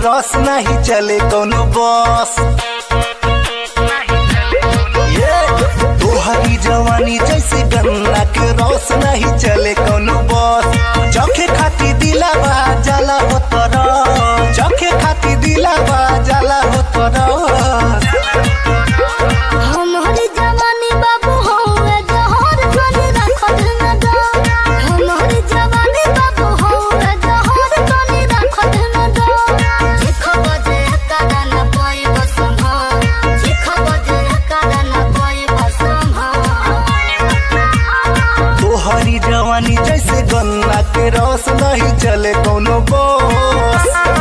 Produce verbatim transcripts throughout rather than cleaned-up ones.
रस नहीं चले कोनो बस। तोहरी जवानी जैसे गन्ना के रस नहीं चले कोनो बस। चखे खाती दिलावा जाला हो तरस, चखे खाती दिलावा जाला हो तरस। तोहरी जवानी जैसे गन्ना के रस नहीं चले कोनो बस।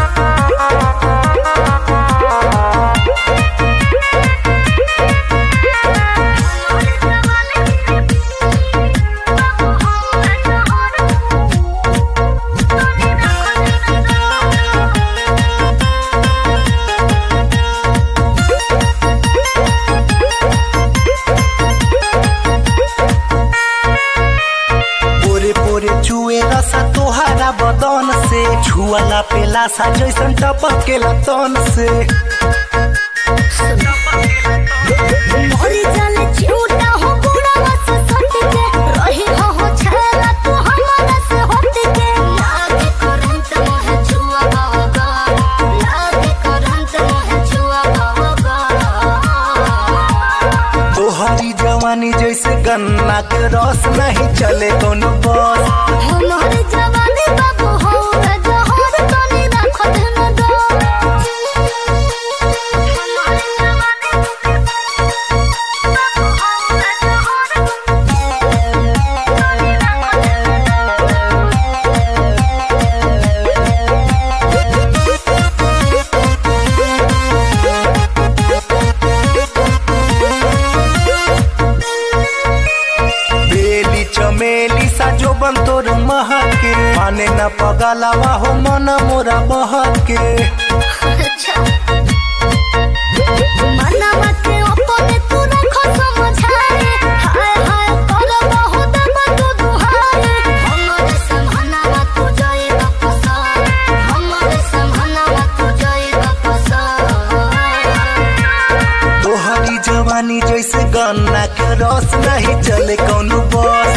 चुए रसा तोहरा बदन से, छुअला पे लाशा जैसन टपकेला तन से। मोरी जाले चिउटा हो बुढ़ावा से सट के, रही हो हो छेला तू हमरा से हट के। लागे करंट मोहे छुआ बागा, लागे करंट मोहे छुआ बागा। तोहरी जवानी जैसे गन्ना के रस नहीं चले कोनो बस। हमारी जवानी बाबू हो जहर तनी राखत न दो। हमारी जवानी बाबू हो जहर तनी बेली चमेली सा जो बन तोर महके, माने न पगलावा हो मन मोरा बहके। अच्छा मनवा के अपने तू रखो समझाए, हाय हाय कर बहुत बदू दुहाए। हमारे समहनावा तू जाए वापस, हमारे समहनावा तू जाए वापस। तोहरी जवानी जैसे गन्ना के रस नहीं चले कोनो बस।